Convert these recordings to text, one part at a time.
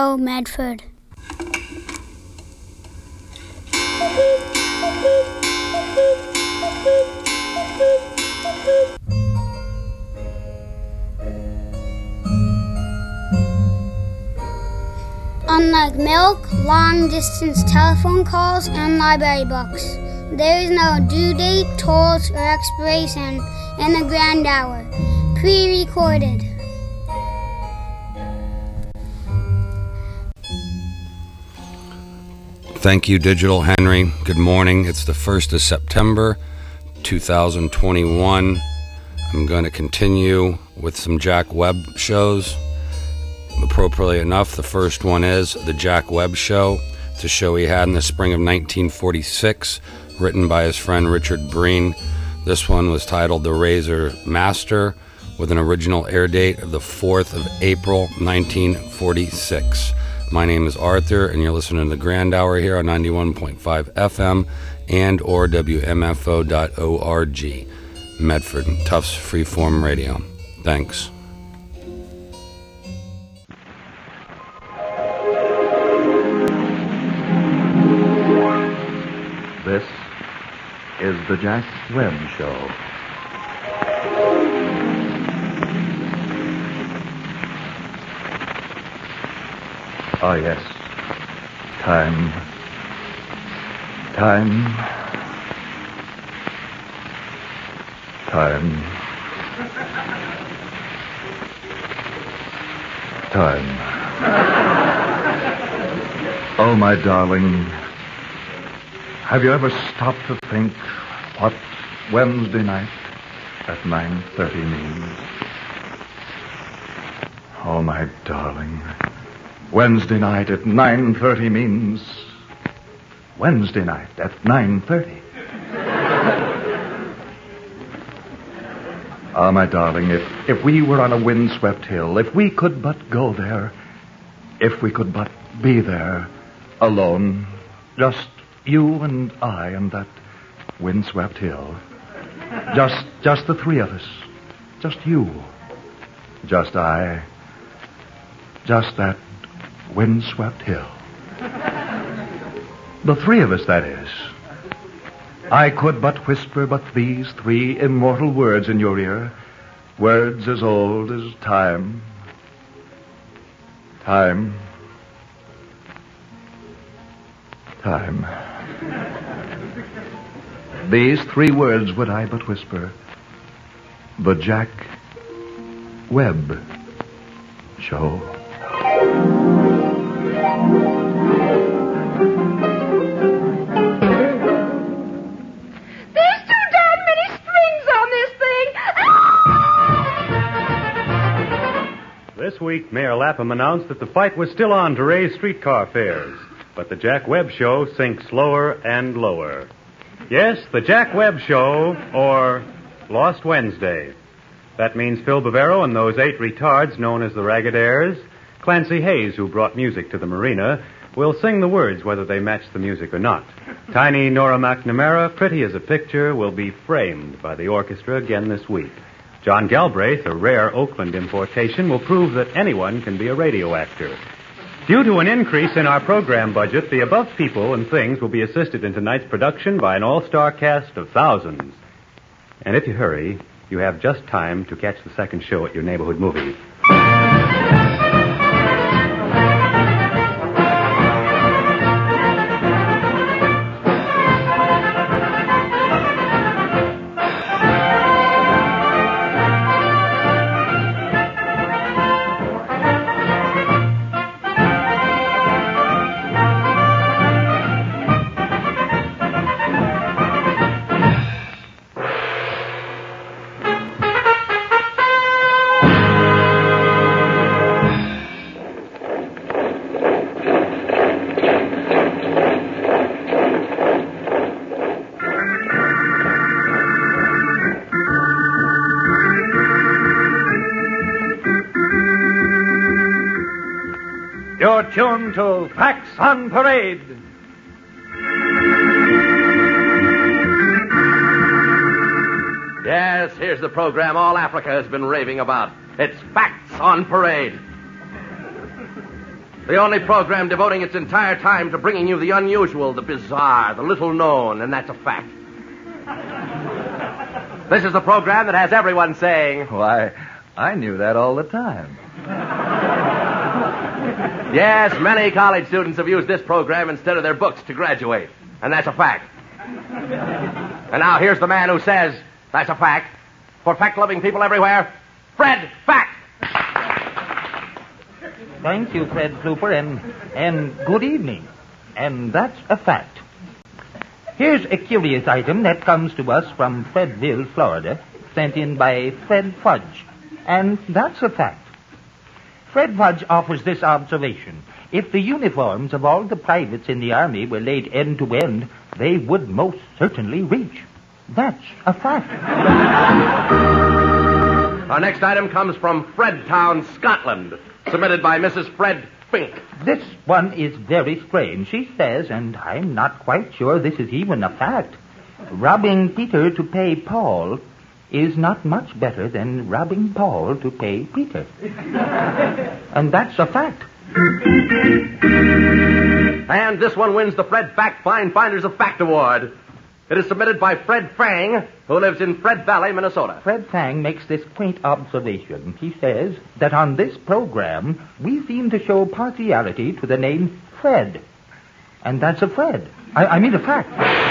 Medford. Unlike milk, long-distance telephone calls, and library books, there is no due date, tolls, or expiration in the grand hour. Pre-recorded. Thank you, Digital Henry. Good morning. It's the 1st of September, 2021. I'm going to continue with some Jack Webb shows. Appropriately enough, the first one is The Jack Webb Show. It's a show he had in the spring of 1946, written by his friend Richard Breen. This one was titled The Razor Master, with an original air date of the 4th of April, 1946. My name is Arthur, and you're listening to the Grand Hour here on 91.5 FM and or WMFO.org. Medford, Tufts Freeform Radio. Thanks. This is the Jack Webb Show. Ah, yes. Time. Time. Time. Time. Oh, my darling, have you ever stopped to think what Wednesday night at 9:30 means? Oh, my darling, Wednesday night at 9:30 means Wednesday night at 9:30. Ah, my darling, if we were on a windswept hill, if we could but go there, if we could but be there, alone, just you and I and that windswept hill, just the three of us, just you, just I, just that windswept hill. The three of us, that is. I could but whisper but these three immortal words in your ear, words as old as time. Time. Time. These three words would I but whisper. The Jack Webb Show. This week, Mayor Lapham announced that the fight was still on to raise streetcar fares, but the Jack Webb Show sinks lower and lower. Yes, the Jack Webb Show, or Lost Wednesday. That means Phil Bavaro and those 8 retards known as the Ragged Clancy Hayes, who brought music to the marina, will sing the words whether they match the music or not. Tiny Nora McNamara, pretty as a picture, will be framed by the orchestra again this week. John Galbraith, a rare Oakland importation, will prove that anyone can be a radio actor. Due to an increase in our program budget, the above people and things will be assisted in tonight's production by an all-star cast of thousands. And if you hurry, you have just time to catch the second show at your neighborhood movie. You're tuned to Facts on Parade. Yes, here's the program all Africa has been raving about. It's Facts on Parade. The only program devoting its entire time to bringing you the unusual, the bizarre, the little known, and that's a fact. This is the program that has everyone saying, Why, I knew that all the time. yes, many college students have used this program instead of their books to graduate, and that's a fact. And now here's the man who says that's a fact. For fact-loving people everywhere, Fred Fact. Thank you, Fred Flooper, and good evening. And that's a fact. Here's a curious item that comes to us from Fredville, Florida, sent in by Fred Fudge. And that's a fact. Fred Fudge offers this observation. If the uniforms of all the privates in the Army were laid end to end, they would most certainly reach. That's a fact. Our next item comes from Fredtown, Scotland, submitted by Mrs. Fred Fink. This one is very strange. She says, and I'm not quite sure this is even a fact, robbing Peter to pay Paul is not much better than robbing Paul to pay Peter. And that's a fact. And this one wins the Fred Fact Find Finders of Fact Award. It is submitted by Fred Fang, who lives in Fred Valley, Minnesota. Fred Fang makes this quaint observation. He says that on this program, we seem to show partiality to the name Fred. And that's a Fred. I mean a fact.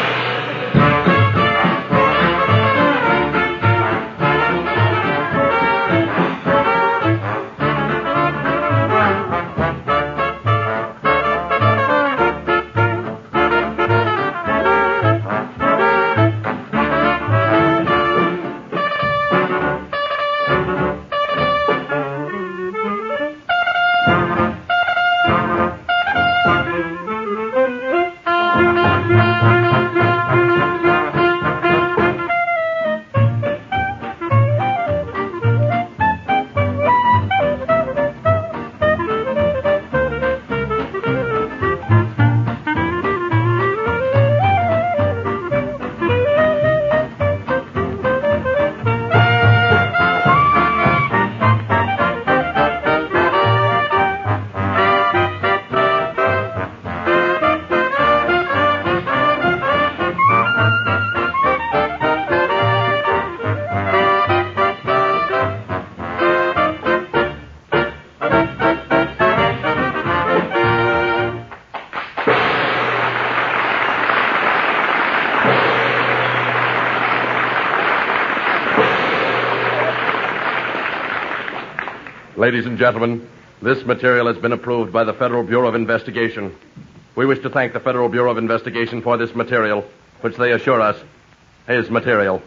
Ladies and gentlemen, this material has been approved by the Federal Bureau of Investigation. We wish to thank the Federal Bureau of Investigation for this material, which they assure us is material.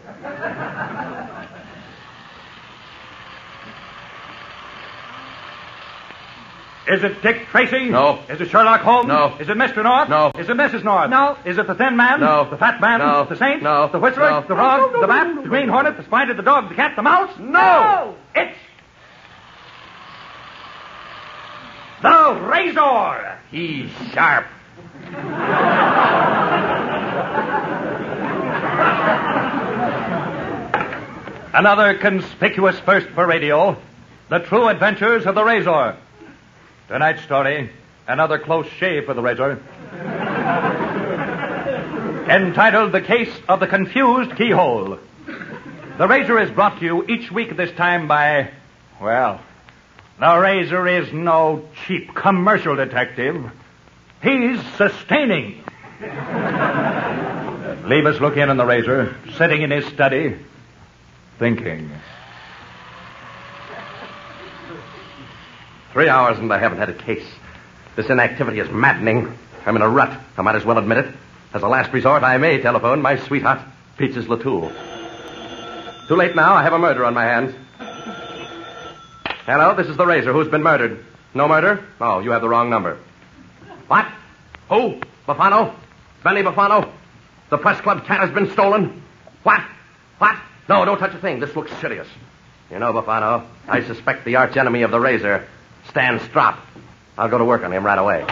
Is it Dick Tracy? No. Is it Sherlock Holmes? No. Is it Mr. North? No. Is it Mrs. North? No. Is it the Thin Man? No. The Fat Man? No. The Saint? No. The Whistler? No. The Frog? The Bat? The Green Hornet? The Spider? The Dog? The Cat? The Mouse? No. It's the Razor! He's sharp. Another conspicuous first for radio. The True Adventures of the Razor. Tonight's story, another close shave for the Razor. Entitled The Case of the Confused Keyhole. The Razor is brought to you each week at this time by, well, the Razor is no cheap commercial detective. He's sustaining. Leave us look in on the Razor, sitting in his study, thinking. 3 hours and I haven't had a case. This inactivity is maddening. I'm in a rut. I might as well admit it. As a last resort, I may telephone my sweetheart, Peaches Latoul. Too late now. I have a murder on my hands. Hello, this is the Razor. Who's been murdered? No murder? Oh, you have the wrong number. What? Who? Buffano? Benny Buffano? The Press Club cat has been stolen? What? What? No, don't touch a thing. This looks serious. You know, Buffano, I suspect the arch enemy of the Razor, Stan Strop. I'll go to work on him right away.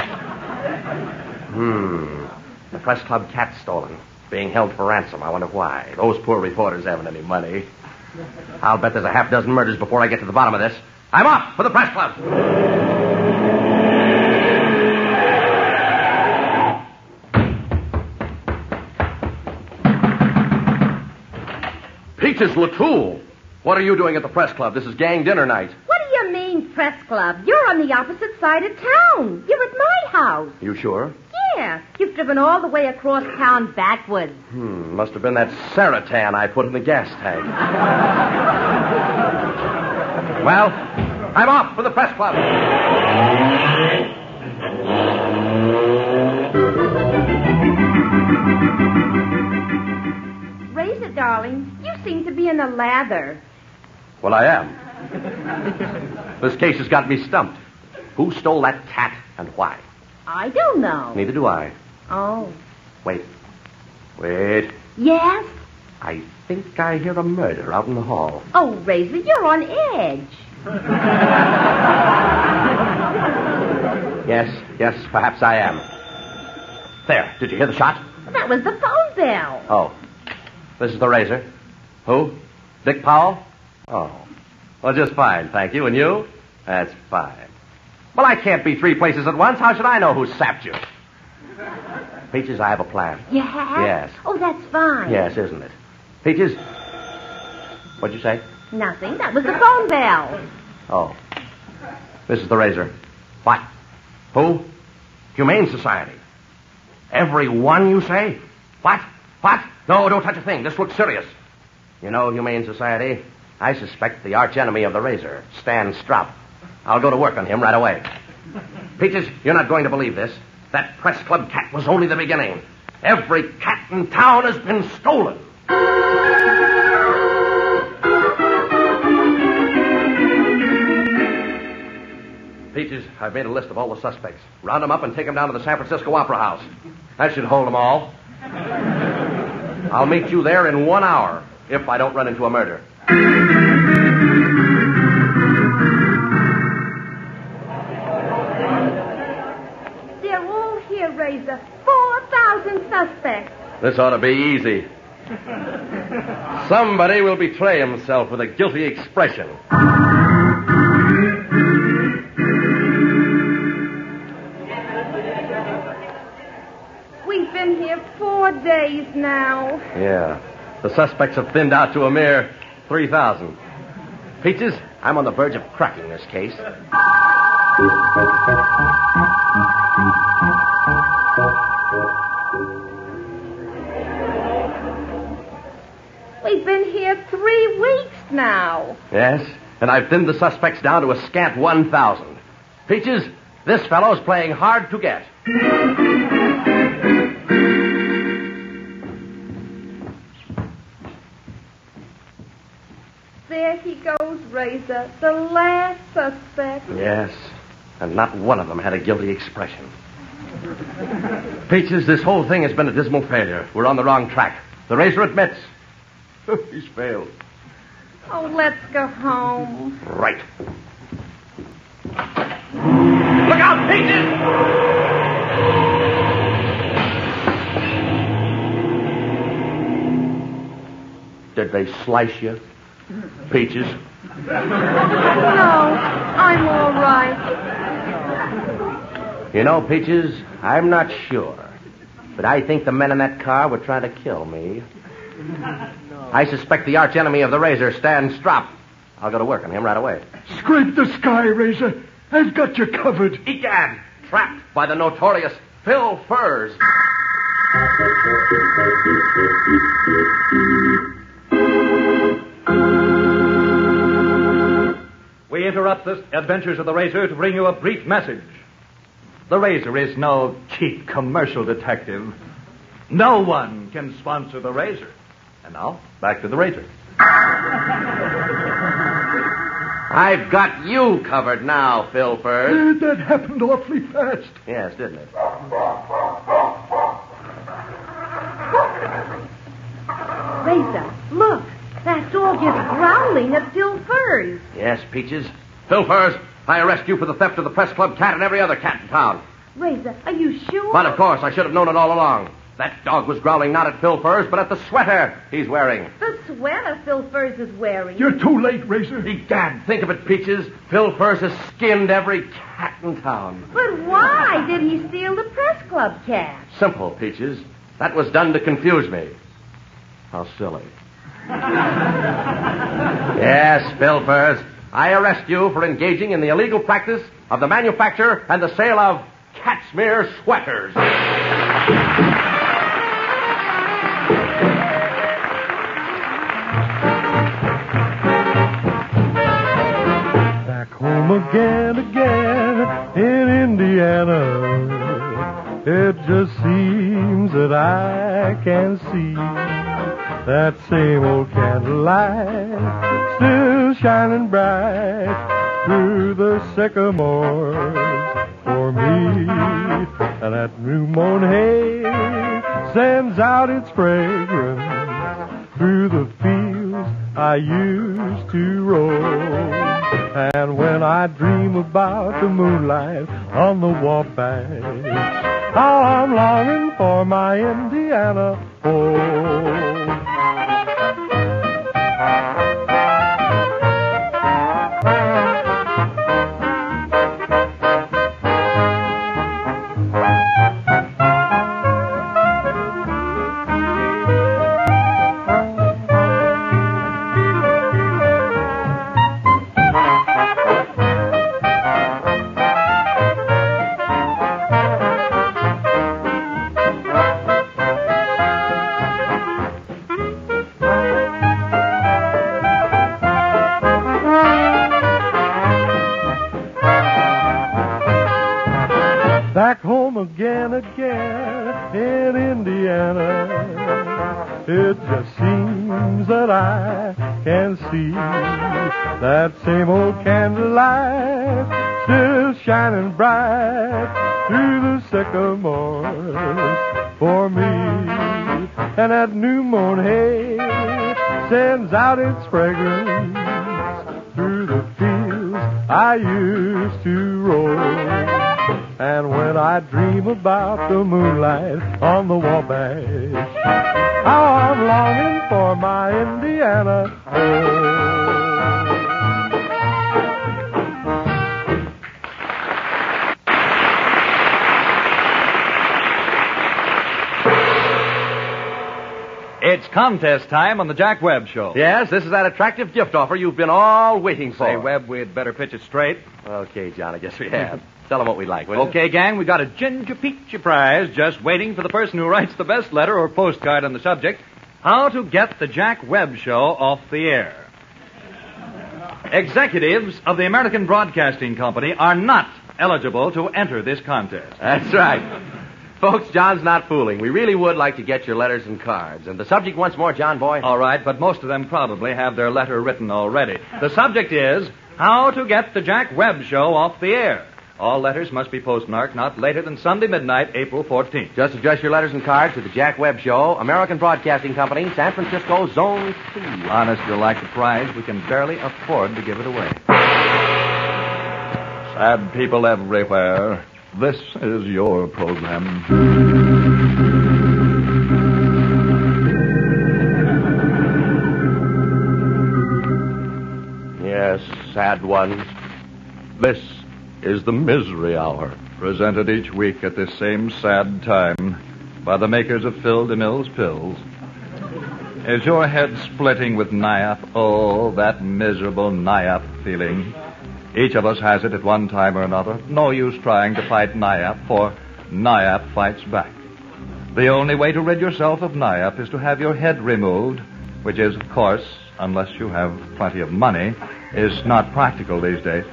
The Press Club cat stolen. Being held for ransom. I wonder why. Those poor reporters haven't any money. I'll bet there's a half-dozen murders before I get to the bottom of this. I'm off for the Press Club. Peaches Latoul, what are you doing at the press club? This is gang dinner night. What do you mean, press club? You're on the opposite side of town. You're at my house. You sure? Yeah. You've driven all the way across town backwards. Must have been that Saratan I put in the gas tank. Well, I'm off for the press club. Razor, darling, you seem to be in a lather. Well, I am. This case has got me stumped. Who stole that cat and why? I don't know. Neither do I. Oh. Wait. Yes? I think I hear a murder out in the hall. Oh, Razor, you're on edge. Yes, perhaps I am. There, did you hear the shot? That was the phone bell. Oh. This is the Razor. Who? Dick Powell? Oh. Well, just fine, thank you. And you? That's fine. Well, I can't be 3 places at once. How should I know who sapped you? Peaches, I have a plan. You have? Yes. Oh, that's fine. Yes, isn't it? Peaches, what'd you say? Nothing. That was the phone bell. Oh. This is the Razor. What? Who? Humane Society. Every one, you say? What? No, don't touch a thing. This looks serious. You know, Humane Society, I suspect the archenemy of the Razor, Stan Strop. I'll go to work on him right away. Peaches, you're not going to believe this. That press club cat was only the beginning. Every cat in town has been stolen. Peaches, I've made a list of all the suspects. Round them up and take them down to the San Francisco Opera House. That should hold them all. I'll meet you there in 1 hour, if I don't run into a murder. They're all here, Razor. 4,000 suspects. This ought to be easy. Somebody will betray himself with a guilty expression. We've been here 4 days now. Yeah. The suspects have thinned out to a mere 3,000. Peaches, I'm on the verge of cracking this case. We've been here 3 weeks now. Yes, and I've thinned the suspects down to a scant 1,000. Peaches, this fellow's playing hard to get. There he goes, Razor, the last suspect. Yes, and not one of them had a guilty expression. Peaches, this whole thing has been a dismal failure. We're on the wrong track. The Razor admits. He's failed. Oh, let's go home. Right. Look out, Peaches! Did they slice you? Peaches? No, I'm all right. You know, Peaches, I'm not sure. But I think the men in that car were trying to kill me. I suspect the archenemy of the Razor, Stan Strop. I'll go to work on him right away. Scrape the sky, Razor. I've got you covered. Egad! Trapped by the notorious Phil Furs. We interrupt the adventures of the Razor to bring you a brief message. The Razor is no cheap commercial detective. No one can sponsor the Razor. And now, back to the Razor. I've got you covered now, Phil Furs. That happened awfully fast. Yes, didn't it? Razor, look. That dog is growling at Phil Furs. Yes, Peaches. Phil Furs, I arrest you for the theft of the press club cat and every other cat in town. Razor, are you sure? But, of course, I should have known it all along. That dog was growling not at Phil Furs, but at the sweater he's wearing. The sweater Phil Furs is wearing. You're too late, Razor. Egad, think of it, Peaches. Phil Furs has skinned every cat in town. But why did he steal the press club cat? Simple, Peaches. That was done to confuse me. How silly. Yes, Pilfers. I arrest you for engaging in the illegal practice of the manufacture and the sale of Catsmere sweaters. Back home again in Indiana. It just seems that I can see that same old candlelight still shining bright through the sycamores for me. And that new mown hay sends out its fragrance through the fields I used to roam. And when I dream about the moonlight on the Wabash, how I'm longing for my Indiana home. Back home again in Indiana. It just seems that I can see that same old candlelight still shining bright through the sycamores for me. And that new mown hay sends out its fragrance through the fields I used to roam. And when I dream about the moonlight on the Wabash, how I'm longing for my Indiana home. It's contest time on the Jack Webb Show. Yes, this is that attractive gift offer you've been all waiting for. Say, Webb, we'd better pitch it straight. Okay, John, I guess we have. Tell them what we'd like, will you? Okay, gang, we got a Ginger Peachy prize just waiting for the person who writes the best letter or postcard on the subject, how to get the Jack Webb Show off the air. Executives of the American Broadcasting Company are not eligible to enter this contest. That's right. Folks, John's not fooling. We really would like to get your letters and cards. And the subject once more, John boy? All right, but most of them probably have their letter written already. The subject is how to get the Jack Webb Show off the air. All letters must be postmarked not later than Sunday midnight, April 14th. Just address your letters and cards to the Jack Webb Show, American Broadcasting Company, San Francisco, Zone 2. Honest, you'll like the prize. We can barely afford to give it away. Sad people everywhere, this is your program. Yes, sad ones. This is the Misery Hour. Presented each week at this same sad time by the makers of Phil DeMille's pills. Is your head splitting with NIAP? Oh, that miserable NIAP feeling. Each of us has it at one time or another. No use trying to fight NIAP, for NIAP fights back. The only way to rid yourself of NIAP is to have your head removed, which is, of course, unless you have plenty of money, is not practical these days.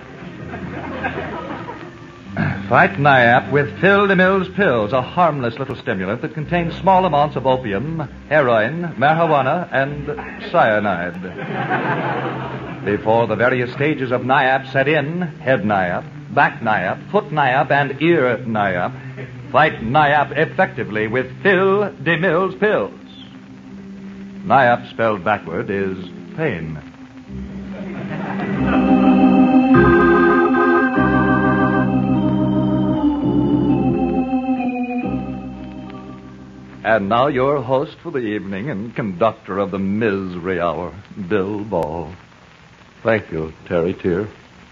Fight NIAP with Phil DeMille's pills, a harmless little stimulant that contains small amounts of opium, heroin, marijuana, and cyanide. Before the various stages of NIAP set in, head NIAP, back NIAP, foot NIAP, and ear NIAP, fight NIAP effectively with Phil DeMille's pills. NIAP spelled backward is pain. And now your host for the evening and conductor of the Misery Hour, Bill Ball. Thank you, Terry Tier.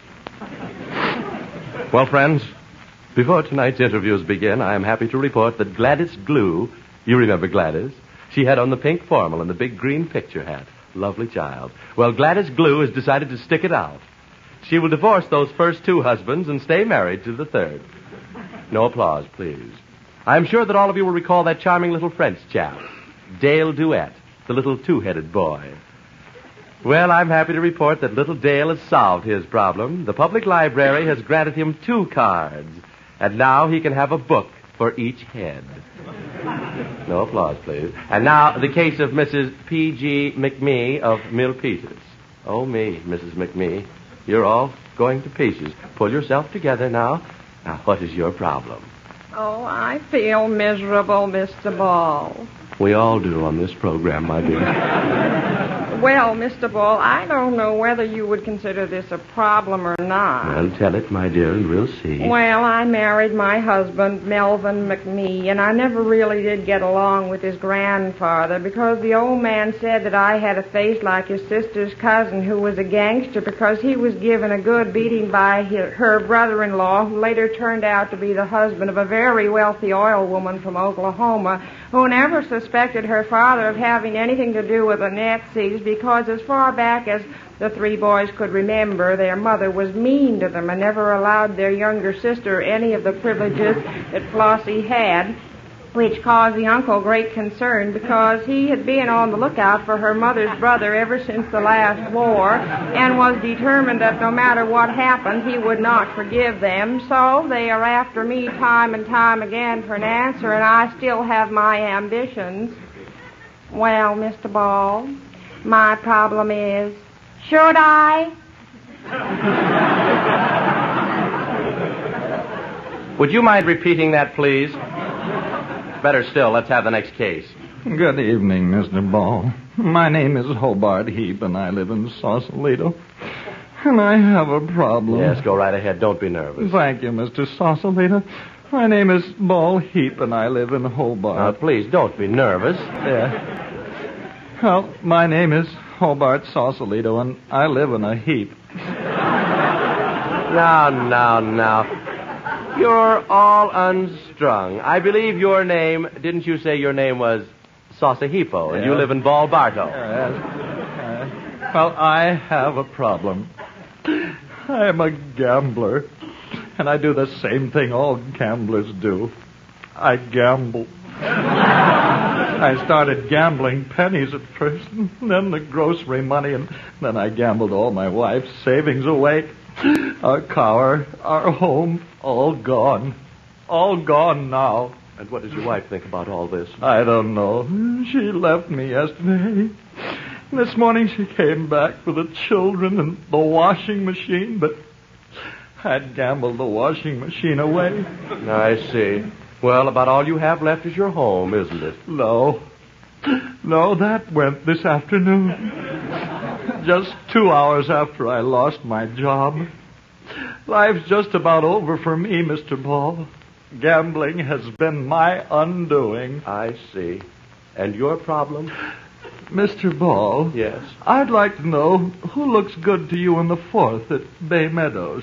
Well, friends, before tonight's interviews begin, I am happy to report that Gladys Glue, you remember Gladys? She had on the pink formal and the big green picture hat. Lovely child. Well, Gladys Glue has decided to stick it out. She will divorce those first 2 husbands and stay married to the third. No applause, please. I'm sure that all of you will recall that charming little French chap, Dale Duet, the little 2-headed boy. Well, I'm happy to report that little Dale has solved his problem. The public library has granted him 2 cards, and now he can have a book for each head. No applause, please. And now, the case of Mrs. P.G. McMee of Milpitas. Oh, me, Mrs. McMee. You're all going to pieces. Pull yourself together now. Now, what is your problem? Oh, I feel miserable, Mr. Ball. We all do on this program, my dear. Well, Mr. Ball, I don't know whether you would consider this a problem or not. Well, tell it, my dear, and we'll see. Well, I married my husband, Melvin McMee, and I never really did get along with his grandfather because the old man said that I had a face like his sister's cousin who was a gangster because he was given a good beating by her brother-in-law who later turned out to be the husband of a very wealthy oil woman from Oklahoma who never suspected her father of having anything to do with the Nazis because as far back as the 3 boys could remember, their mother was mean to them and never allowed their younger sister any of the privileges that Flossie had, which caused the uncle great concern because he had been on the lookout for her mother's brother ever since the last war and was determined that no matter what happened, he would not forgive them. So they are after me time and time again for an answer, and I still have my ambitions. Well, Mr. Ball, my problem is, should I? Would you mind repeating that, please? Better still, let's have the next case. Good evening, Mr. Ball. My name is Hobart Heap, and I live in Sausalito. And I have a problem. Yes, go right ahead. Don't be nervous. Thank you, Mr. Sausalito. My name is Ball Heap, and I live in Hobart. Now, please, don't be nervous. Yeah. Well, my name is Hobart Sausalito, and I live in a heap. Now. You're all unstrung. I believe your name, didn't you say your name was Sausahipo, and you live in Balbarto? Well, I have a problem. I am a gambler, and I do the same thing all gamblers do. I gamble. I started gambling pennies at first, and then the grocery money, and then I gambled all my wife's savings away. Our car, our home, all gone. All gone now. And what does your wife think about all this? I don't know. She left me yesterday. This morning she came back with the children and the washing machine, but I'd gambled the washing machine away. I see. Well, about all you have left is your home, isn't it? No, that went this afternoon. Just 2 hours after I lost my job. Life's just about over for me, Mr. Ball. Gambling has been my undoing. I see. And your problem? Mr. Ball? Yes? I'd like to know who looks good to you in the 4th at Bay Meadows.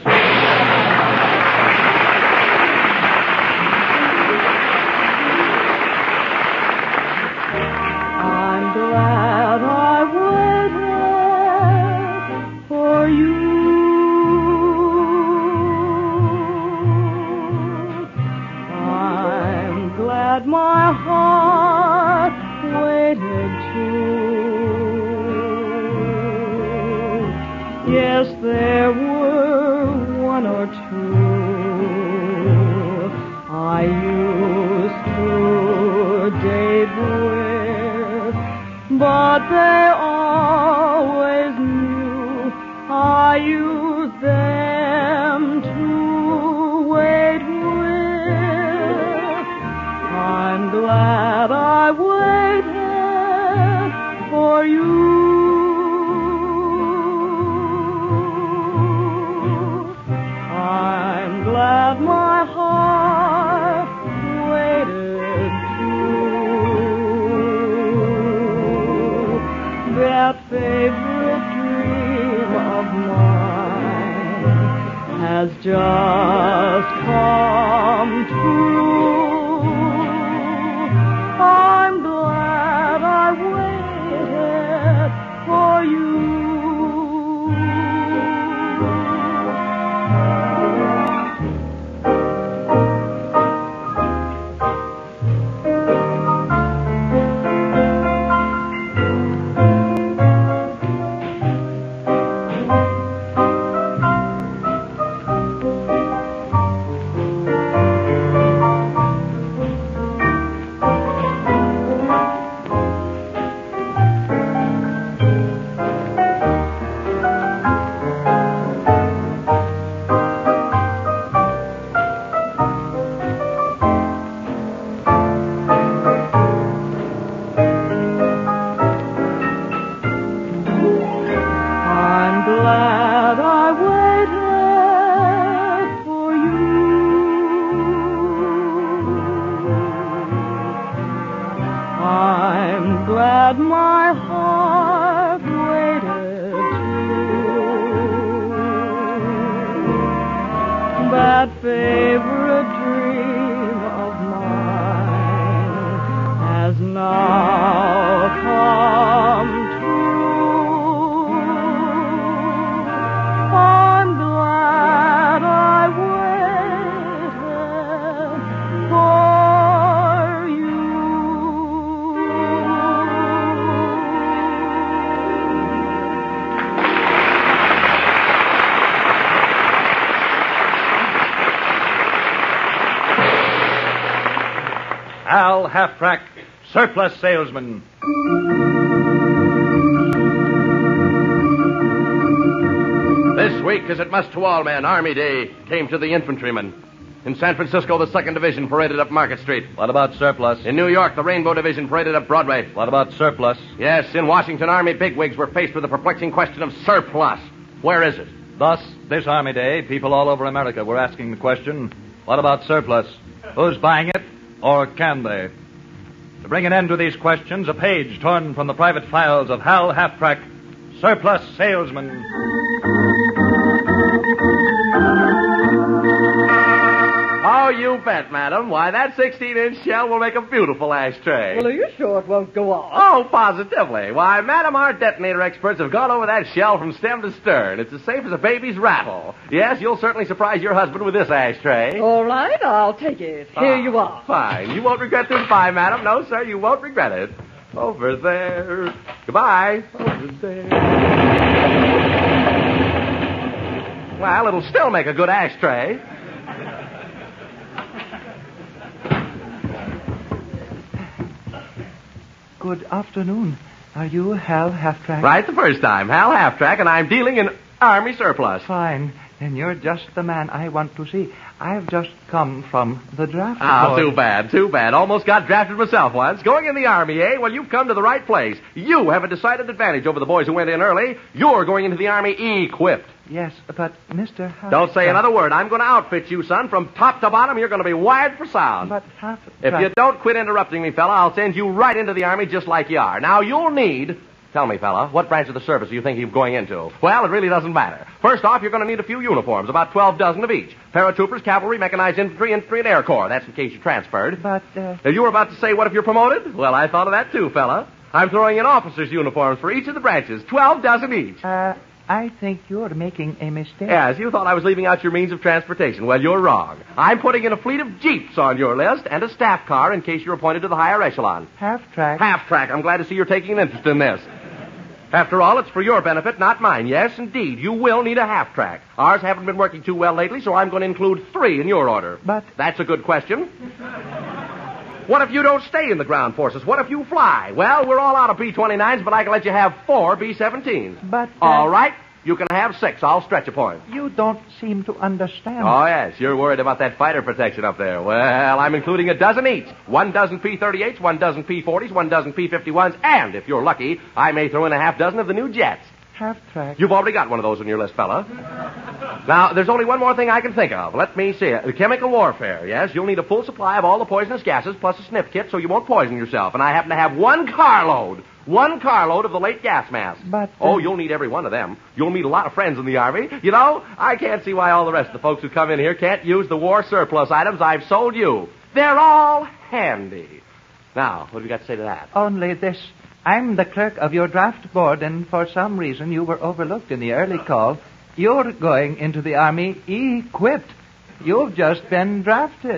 But they always knew I used them to wait with. I'm glad I waited for you. I'm glad my heart waited too. glad my heart waited too. That favorite dream of mine has now come true. I'm glad I waited for you. Al Halftrack, surplus salesman. This week, as it must to all men, Army Day came to the infantrymen. In San Francisco, the 2nd Division paraded up Market Street. What about surplus? In New York, the Rainbow Division paraded up Broadway. What about surplus? Yes, in Washington, Army bigwigs were faced with the perplexing question of surplus. Where is it? Thus, this Army Day, people all over America were asking the question, what about surplus? Who's buying it, or can they? To bring an end to these questions, a page torn from the private files of Hal Halftrack, surplus salesman. Oh, you bet, madam. Why, that 16-inch shell will make a beautiful ashtray. Well, are you sure it won't go off? Oh, positively. Why, madam, our detonator experts have gone over that shell from stem to stern. It's as safe as a baby's rattle. Yes, you'll certainly surprise your husband with this ashtray. All right, I'll take it. Here you are. Fine. You won't regret this buy, madam. No, sir, you won't regret it. Over there. Goodbye. Over there. Well, it'll still make a good ashtray. Good afternoon. Are you Hal Halftrack? Right the first time. Hal Halftrack, and I'm dealing in Army surplus. Fine. Then you're just the man I want to see. I've just come from the draft Oh, board. too bad. Almost got drafted myself once. Going in the Army, eh? Well, you've come to the right place. You have a decided advantage over the boys who went in early. You're going into the Army equipped. Yes, but Mr. Halftrack... Don't say another word. I'm going to outfit you, son. From top to bottom, you're going to be wired for sound. But Halftrack... If you don't quit interrupting me, fella, I'll send you right into the Army just like you are. Now, you'll need... Tell me, fella, what branch of the service do you think you're going into? Well, it really doesn't matter. First off, you're going to need a few uniforms, about 12 dozen of each. Paratroopers, cavalry, mechanized infantry, and air corps. That's in case you're transferred. But, You were about to say, what if you're promoted? Well, I thought of that too, fella. I'm throwing in officers' uniforms for each of the branches, 12 dozen each. I think you're making a mistake. Yes, you thought I was leaving out your means of transportation. Well, you're wrong. I'm putting in a fleet of jeeps on your list and a staff car in case you're appointed to the higher echelon. Halftrack. Halftrack. I'm glad to see you're taking an interest in this. After all, it's for your benefit, not mine. Yes, indeed, you will need a half-track. Ours haven't been working too well lately, so I'm going to include 3 in your order. But... That's a good question. What if you don't stay in the ground forces? What if you fly? Well, we're all out of B-29s, but I can let you have 4 B-17s. But... All right, you can have 6. I'll stretch a point. You don't seem to understand. Oh, yes, you're worried about that fighter protection up there. Well, I'm including a dozen each. 1 dozen P-38s, 1 dozen P-40s, 1 dozen P-51s, and, if you're lucky, I may throw in a half dozen of the new jets. Half-track. You've already got one of those on your list, fella. Now, there's only one more thing I can think of. Let me see. Chemical warfare, yes? You'll need a full supply of all the poisonous gases plus a sniff kit so you won't poison yourself. And I happen to have 1 carload of the late gas masks. But... Oh, you'll need every one of them. You'll meet a lot of friends in the Army. You know, I can't see why all the rest of the folks who come in here can't use the war surplus items I've sold you. They're all handy. Now, what have you got to say to that? Only this. I'm the clerk of your draft board, and for some reason you were overlooked in the early call. You're going into the Army equipped. You've just been drafted.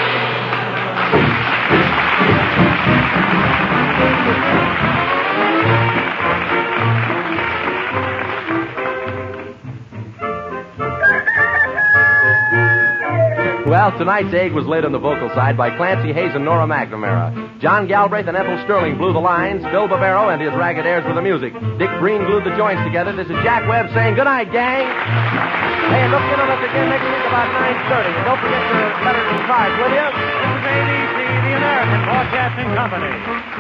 Well, tonight's egg was laid on the vocal side by Clancy Hayes and Nora McNamara. John Galbraith and Ethel Sterling blew the lines. Phil Bavaro and his ragged airs with the music. Dick Green glued the joints together. This is Jack Webb saying good night, gang. Hey, and don't forget on us again next week about 9:30. And don't forget your letters and cards, will you? This is ABC, the American Broadcasting Company.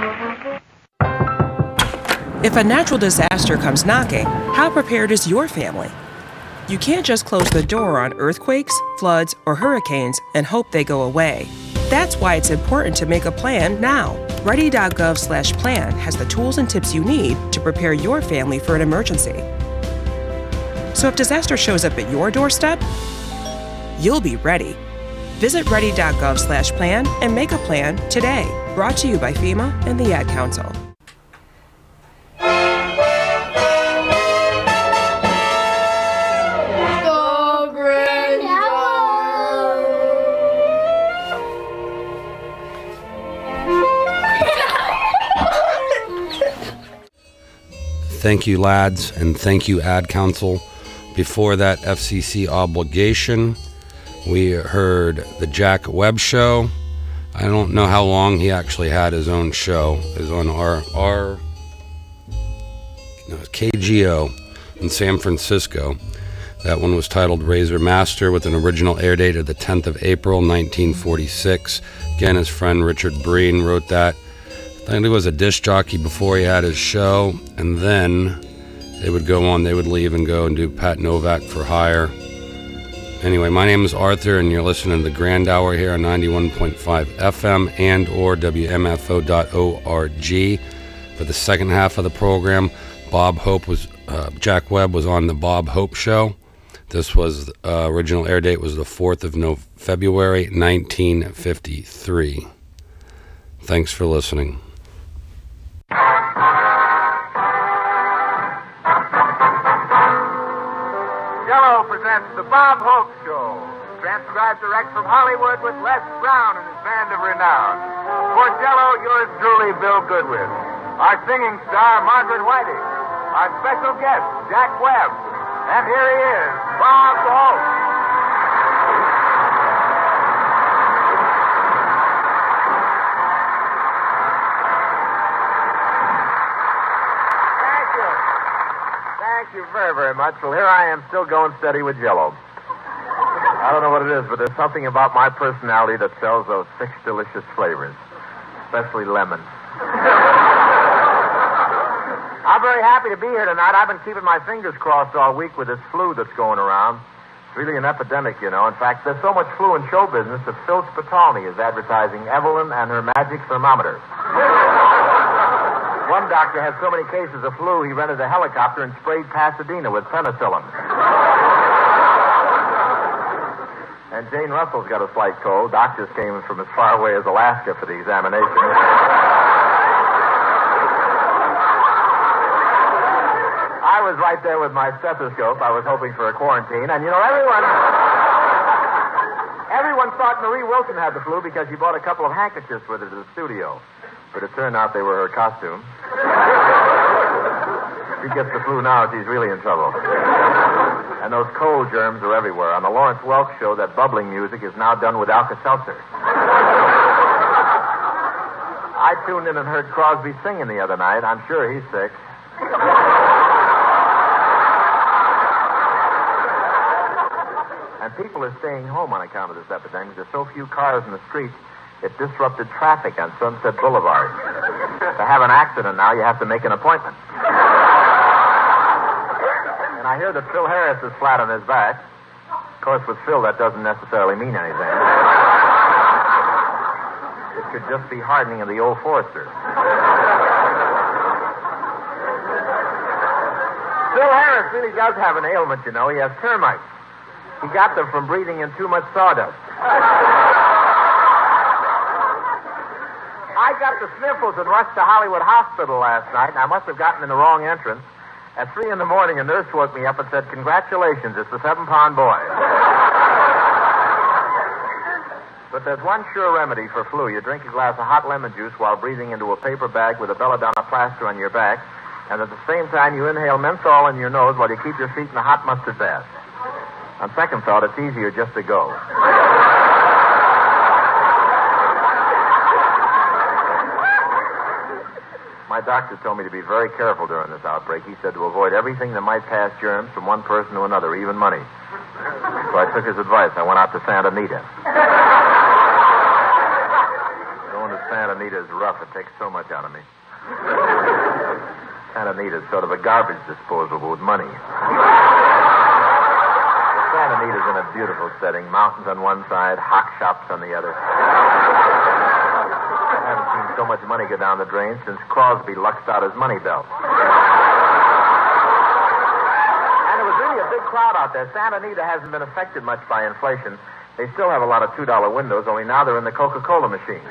If a natural disaster comes knocking, how prepared is your family? You can't just close the door on earthquakes, floods, or hurricanes and hope they go away. That's why it's important to make a plan now. Ready.gov/plan has the tools and tips you need to prepare your family for an emergency. So if disaster shows up at your doorstep, you'll be ready. Visit ready.gov/plan and make a plan today. Brought to you by FEMA and the Ad Council. Thank you, lads, and thank you, Ad Council. Before that FCC obligation, we heard the Jack Webb Show. I don't know how long he actually had his own show. It was on KGO in San Francisco. That one was titled Razor Master with an original air date of the 10th of April, 1946. Again, his friend Richard Breen wrote that. I think he was a disc jockey before he had his show, and then they would go on, they would leave and go and do Pat Novak for Hire. Anyway, my name is Arthur, and you're listening to the Grand Hour here on 91.5 FM and or WMFO.org. For the second half of the program, Jack Webb was on the Bob Hope Show. This was, original air date was the 4th of February, 1953. Thanks for listening. Jell-O presents the Bob Hope Show, transcribed direct from Hollywood with Les Brown and his band of renown. For Jell-O, yours truly, Bill Goodwin. Our singing star, Margaret Whiting. Our special guest, Jack Webb. And here he is, Bob Hope. Thank you very, very much. Well, here I am still going steady with Jell-O. I don't know what it is, but there's something about my personality that sells those 6 delicious flavors, especially lemon. I'm very happy to be here tonight. I've been keeping my fingers crossed all week with this flu that's going around. It's really an epidemic, you know. In fact, there's so much flu in show business that Phil Spitalny is advertising Evelyn and her magic thermometer. One doctor had so many cases of flu, he rented a helicopter and sprayed Pasadena with penicillin. And Jane Russell's got a slight cold. Doctors came from as far away as Alaska for the examination. I was right there with my stethoscope. I was hoping for a quarantine. And, you know, everyone thought Marie Wilson had the flu because she bought a couple of handkerchiefs with her to the studio. But it turned out they were her costume. If she gets the flu now, she's really in trouble. And those cold germs are everywhere. On the Lawrence Welk show, that bubbling music is now done with Alka-Seltzer. I tuned in and heard Crosby singing the other night. I'm sure he's sick. And people are staying home on account of this epidemic. There's so few cars in the streets. It disrupted traffic on Sunset Boulevard. To have an accident now, you have to make an appointment. And I hear that Phil Harris is flat on his back. Of course, with Phil, that doesn't necessarily mean anything. It could just be hardening of the old Forester. Phil Harris really does have an ailment, you know. He has termites. He got them from breathing in too much sawdust. I got the sniffles and rushed to Hollywood Hospital last night, and I must have gotten in the wrong entrance. At 3 a.m, a nurse woke me up and said, "Congratulations, it's the 7-pound boy." But there's one sure remedy for flu. You drink a glass of hot lemon juice while breathing into a paper bag with a belladonna plaster on your back, and at the same time you inhale menthol in your nose while you keep your feet in a hot mustard bath. On second thought, it's easier just to go. My doctor told me to be very careful during this outbreak. He said to avoid everything that might pass germs from one person to another, even money. So I took his advice. I went out to Santa Anita. Going to Santa Anita is rough. It takes so much out of me. Santa Anita is sort of a garbage disposal with money. Santa Anita's in a beautiful setting. Mountains on one side, hock shops on the other. much money go down the drain since Crosby luxed out his money belt. And it was really a big crowd out there. Santa Anita hasn't been affected much by inflation. They still have a lot of $2 windows, only now they're in the Coca-Cola machine.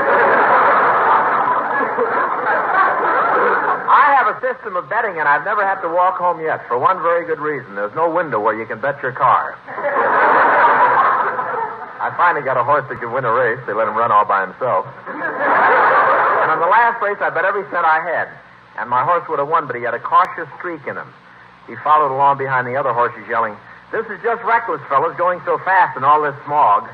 I have a system of betting, and I've never had to walk home yet, for one very good reason. There's no window where you can bet your car. I finally got a horse that could win a race. They let him run all by himself. And on the last race, I bet every cent I had. And my horse would have won, but he had a cautious streak in him. He followed along behind the other horses, yelling, "This is just reckless, fellas, going so fast in all this smog."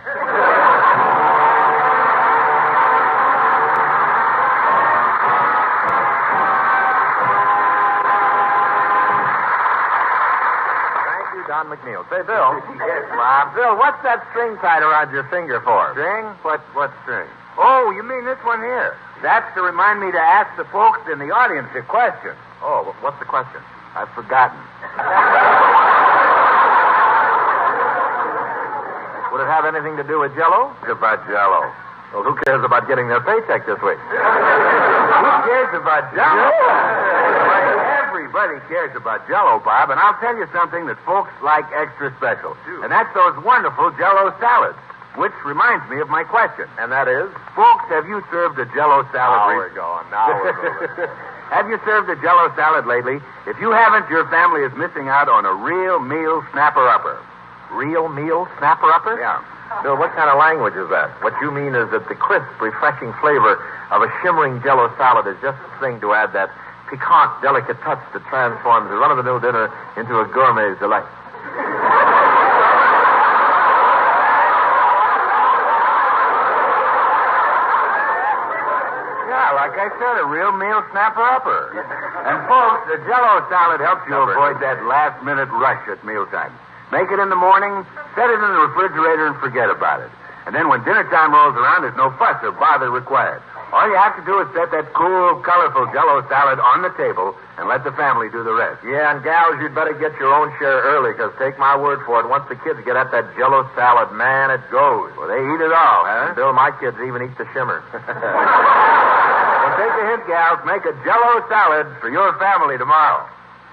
Don McNeil. Say, Bill. Yes, Bob. Bill, what's that string tied around your finger for? String? What string? Oh, you mean this one here? That's to remind me to ask the folks in the audience a question. Oh, what's the question? I've forgotten. Would it have anything to do with Jell-O? It's about Jell-O. Well, who cares about getting their paycheck this week? Who cares about Jell-O? Everybody cares about Jell-O, Bob, and I'll tell you something that folks like extra special. And that's those wonderful Jell-O salads. Which reminds me of my question. And that is? Folks, have you served a Jell-O salad? Now we're going. Have you served a Jell-O salad lately? If you haven't, your family is missing out on a real meal snapper-upper. Real meal snapper-upper? Yeah. Bill, what kind of language is that? What you mean is that the crisp, refreshing flavor of a shimmering Jell-O salad is just the thing to add that piquant, delicate touch that transforms a run-of-the-mill dinner into a gourmet's delight. Yeah, like I said, a real meal snapper-upper. And folks, the Jell-O salad helps you avoid that last-minute rush at mealtime. Make it in the morning, set it in the refrigerator, and forget about it. And then when dinner time rolls around, there's no fuss or bother required. All you have to do is set that cool, colorful Jell-O salad on the table and let the family do the rest. Yeah, and gals, you'd better get your own share early, because take my word for it, once the kids get at that Jell-O salad, man, it goes. Well, they eat it all, huh? Bill, my kids even eat the shimmer. Well, take a hint, gals. Make a Jell-O salad for your family tomorrow.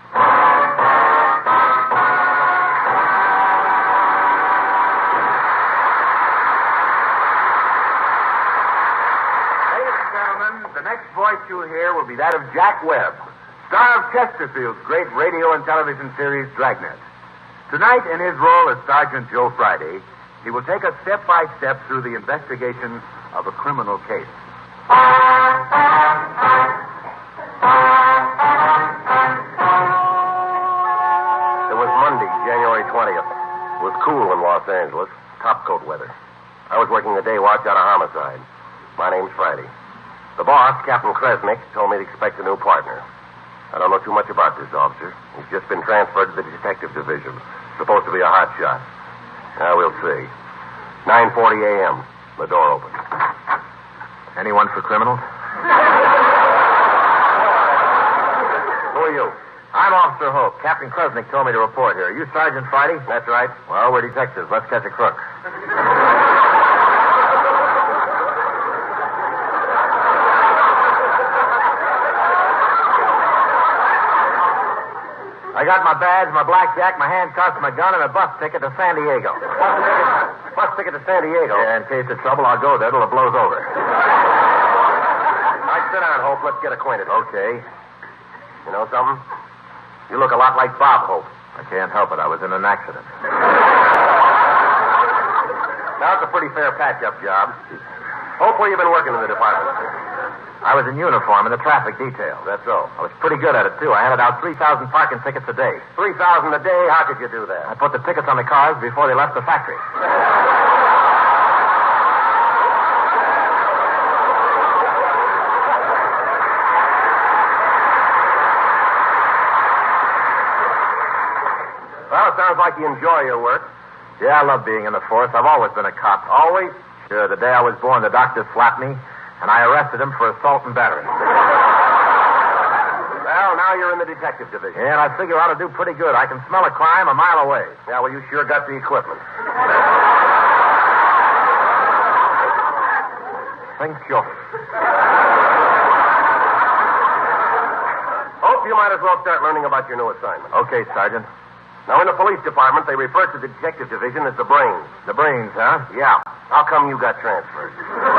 The next voice you'll hear will be that of Jack Webb, star of Chesterfield's great radio and television series, Dragnet. Tonight, in his role as Sergeant Joe Friday, he will take us step by step through the investigation of a criminal case. It was Monday, January 20th. It was cool in Los Angeles, topcoat weather. I was working the day watch on a homicide. My name's Friday. The boss, Captain Kresnik, told me to expect a new partner. I don't know too much about this officer. He's just been transferred to the detective division. Supposed to be a hot shot. Now, we'll see. 9:40 a.m. The door opens. Anyone for criminals? Who are you? I'm Officer Hope. Captain Kresnik told me to report here. Are you Sergeant Friday? That's right. Well, we're detectives. Let's catch a crook. I got my badge, my blackjack, my handcuffs, my gun, and a bus ticket to San Diego. Bus ticket to San Diego? Yeah, in case of trouble, I'll go there till it blows over. All right, sit down, Hope. Let's get acquainted. Okay. You know something? You look a lot like Bob Hope. I can't help it. I was in an accident. Now, it's a pretty fair patch-up job. Hope, where you been working in the department? I was in uniform in the traffic detail. That's so. I was pretty good at it, too. I handed out 3,000 parking tickets a day. 3,000 a day? How could you do that? I put the tickets on the cars before they left the factory. Well, it sounds like you enjoy your work. Yeah, I love being in the force. I've always been a cop. Always? Sure. The day I was born, the doctor slapped me, and I arrested him for assault and battery. Well, now you're in the detective division. Yeah, and I figure I ought to do pretty good. I can smell a crime a mile away. Yeah, well, you sure got the equipment. Thank you. Hope you might as well start learning about your new assignment. Okay, Sergeant. Now, in the police department, they refer to the detective division as the brains. The brains, huh? Yeah. How come you got transferred?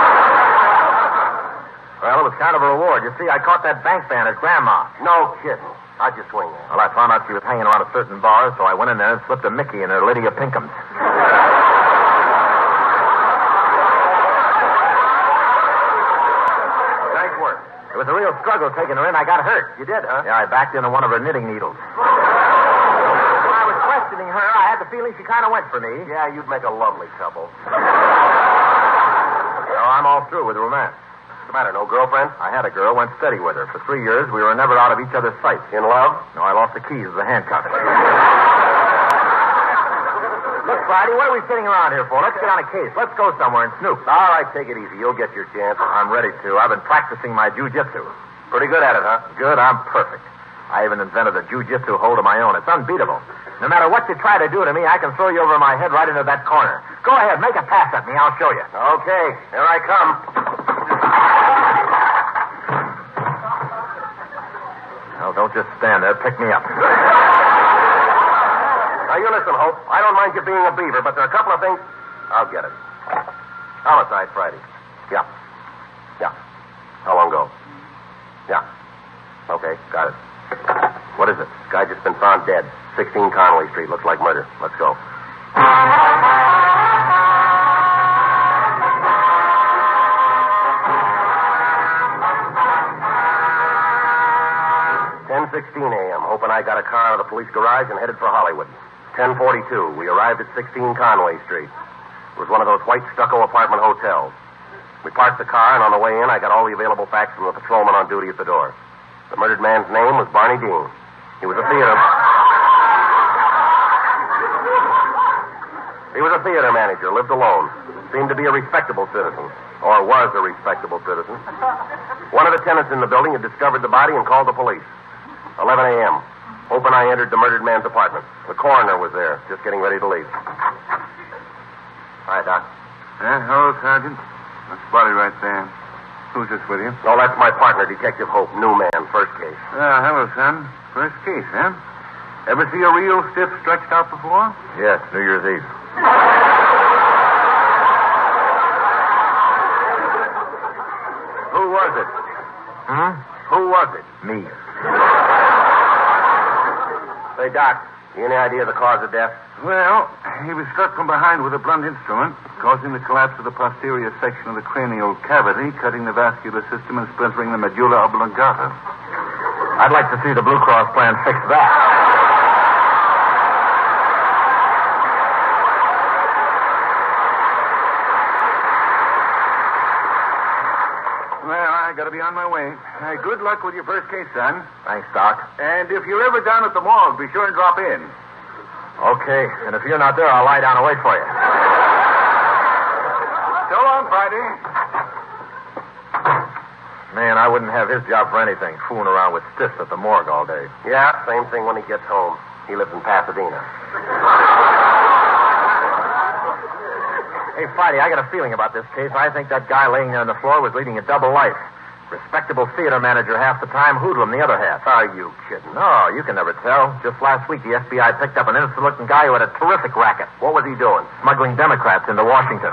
Well, it was kind of a reward. You see, I caught that bank bandit, Grandma. No kidding. How'd you swing that? Well, I found out she was hanging around a certain bar, so I went in there and slipped a Mickey in her Lydia Pinkham's. Nice work. It was a real struggle taking her in. I got hurt. You did, huh? Yeah, I backed into one of her knitting needles. When I was questioning her, I had the feeling she kind of went for me. Yeah, you'd make a lovely couple. So I'm all through with romance. What's the matter, no girlfriend? I had a girl, went steady with her. For 3 years, we were never out of each other's sight. In love? No, I lost the keys of the handcuffs. Look, Friday, what are we sitting around here for? Let's get on a case. Let's go somewhere and snoop. All right, take it easy. You'll get your chance. I'm ready to. I've been practicing my jujitsu. Pretty good at it, huh? Good, I'm perfect. I even invented a jujitsu hold of my own. It's unbeatable. No matter what you try to do to me, I can throw you over my head right into that corner. Go ahead, make a pass at me. I'll show you. Okay, here I come. Well, don't just stand there. Pick me up. Now, you listen, Hope. I don't mind you being a beaver, but there are a couple of things... I'll get it. Homicide Friday. Yeah. Yeah. How long ago? Yeah. Okay, got it. What is it? Guy just been found dead. 16 Conway Street. Looks like murder. Let's go. 10:16 a.m. Hope and I got a car out of the police garage and headed for Hollywood. 10:42. We arrived at 16 Conway Street. It was one of those white stucco apartment hotels. We parked the car, and on the way in, I got all the available facts from the patrolman on duty at the door. The murdered man's name was Barney Dean. He was a theater manager, lived alone. Seemed to be a respectable citizen, or was a respectable citizen. One of the tenants in the building had discovered the body and called the police. 11 a.m. Hope and I entered the murdered man's apartment. The coroner was there, just getting ready to leave. Hi, Doc. Hello, Sergeant. That's the body right there. Who's this with you? Oh, that's my partner, Detective Hope. New man, first case. Hello, son. First case, huh? Ever see a real stiff stretched out before? Yes, New Year's Eve. Who was it? Who was it? Me. Say, Doc, you any idea of the cause of death? Well, he was struck from behind with a blunt instrument, causing the collapse of the posterior section of the cranial cavity, cutting the vascular system and splintering the medulla oblongata. I'd like to see the Blue Cross plan fix that. Well, I gotta be on my way. Good luck with your first case, son. Thanks, Doc. And if you're ever down at the morgue, be sure and drop in. Okay, and if you're not there, I'll lie down and wait for you. So long, Friday. Man, I wouldn't have his job for anything, fooling around with stiffs at the morgue all day. Yeah, same thing when he gets home. He lives in Pasadena. Hey, Friday, I got a feeling about this case. I think that guy laying there on the floor was leading a double life. Respectable theater manager half the time, hoodlum the other half. Are you kidding? No, you can never tell. Just last week, the FBI picked up an innocent-looking guy who had a terrific racket. What was he doing? Smuggling Democrats into Washington.